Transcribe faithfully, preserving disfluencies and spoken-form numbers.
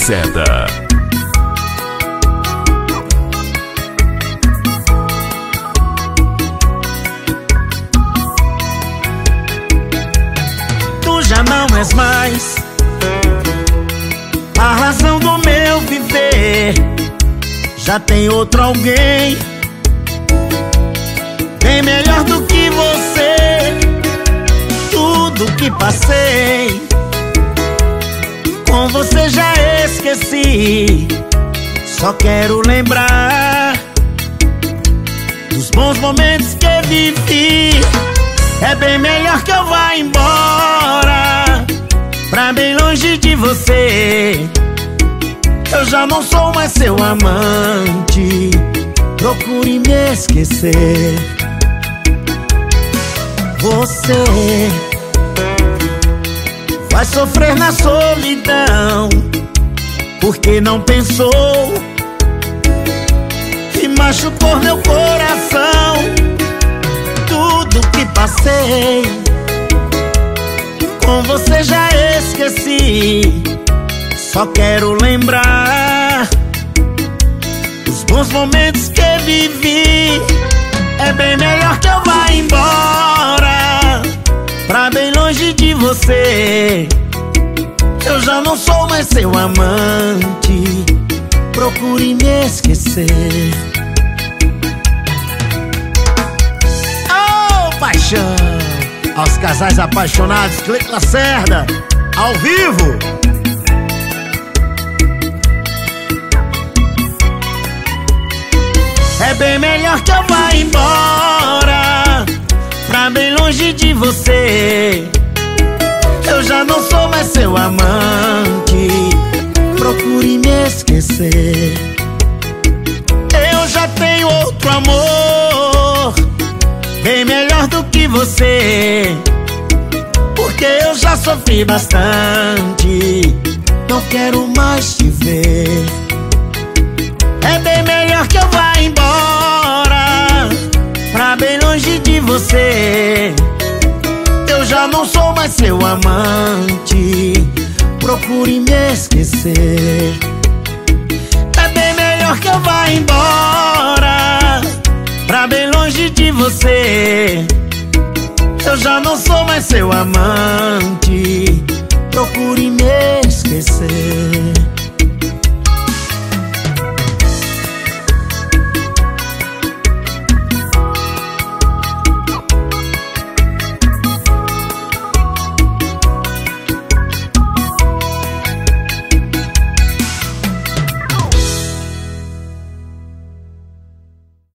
Lacerda. Tu já não és mais a razão do meu viver. Já tem outro alguém bem melhor do que você. Tudo que passei com você já esqueci. Só quero lembrar dos bons momentos que vivi. É bem melhor que eu vá embora pra bem longe de você. Eu já não sou mais seu amante. Procure me esquecer. Você vai sofrer na solidão porque não pensou e machucou meu coração. Tudo que passei com você já esqueci. Só quero lembrar os bons momentos que vivi. É bem melhor que eu vá embora pra bem longe de você. Eu já não sou mais seu amante. Procure me esquecer. Oh, paixão! Aos casais apaixonados, Clique Lacerda, ao vivo. É bem melhor que eu vá embora pra bem longe de você. Eu já não sou mais seu amante. Procure me esquecer. Eu já tenho outro amor bem melhor do que você, porque eu já sofri bastante. Não quero mais te ver. É bem melhor que eu vá embora pra bem longe de você. Eu já não sou mais seu amante. Procure me esquecer. É bem melhor que eu vá embora pra bem longe de você. Eu já não sou mais seu amante.